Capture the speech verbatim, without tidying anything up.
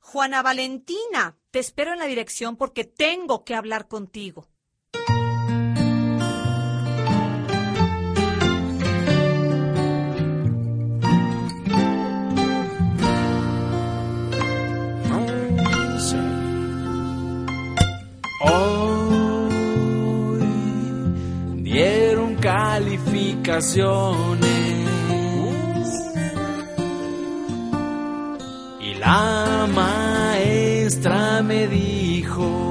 Juana Valentina, te espero en la dirección porque tengo que hablar contigo. Hoy dieron calificaciones y la maestra me dijo: